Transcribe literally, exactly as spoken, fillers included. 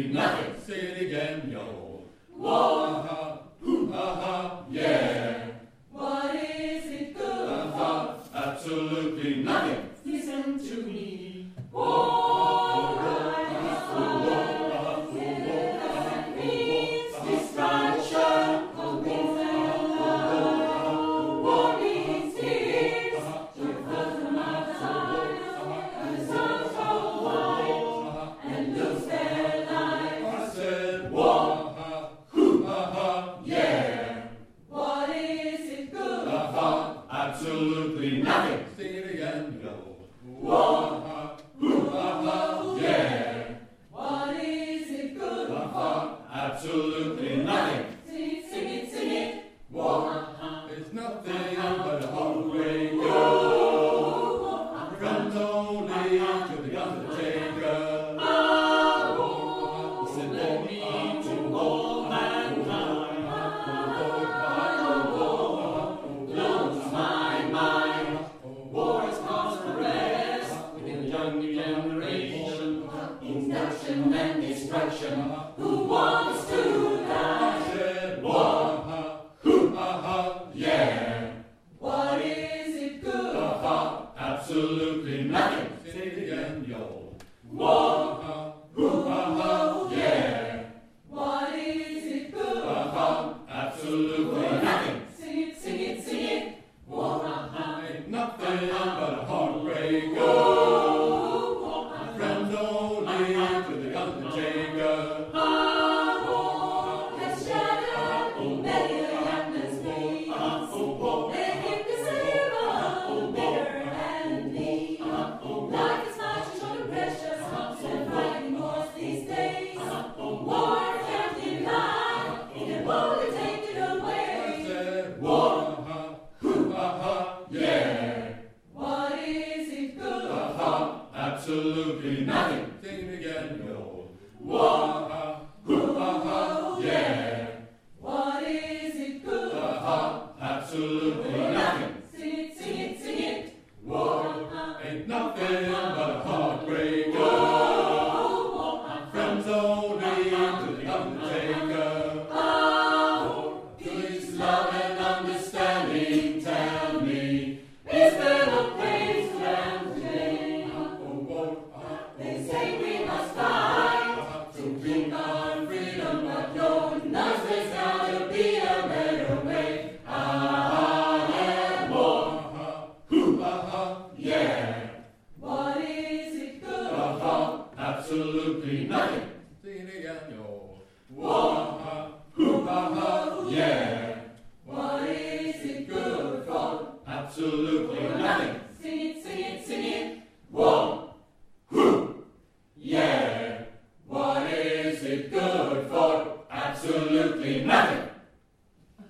absolutely nothing. Say it again, yo. War, ha, hoo, ha, ha, yeah. What is it good Ha, for? ha, absolutely nothing. Listen to me. War, War means destruction. War means tears. The bosom of the the sons go wide and lose their lives. I said war, ha, hoo, ha, ha, yeah. What is it good Ha, for? ha, absolutely nothing. Say it again, yo. War. Ha, hoo, ha, ha, yeah. What is it good Ha, for? ha, absolutely nothing. Sing it, sing it, sing it. War, it's nothing but a heartbreaker. Comes only to the undertaker. Said war me to all mankind. Blows my mind. War is caused unrest within the young new generation. Induction and destruction. Who wants to die? I said war, ha, hoo, ha, ha, yeah. What is it good Ha, for? ha, absolutely nothing. Say it again, yo. War. Ha, hoo, ha, ha, yeah. What is it good Ha, for? ha, absolutely nothing. Sing it, sing it, sing it. War. Ain't nothing but a heartbreaker. Friends only to the undertaker. Has shattered many a youngman's dreams. They keep the silver bitter and lean. Life is much too short and precious than fighting wars these days. War can't deny, it can only take it I away. said war, ha, hoo, ha, ha, yeah. What is it good Ha, for? ha, absolutely nothing. Sing it again.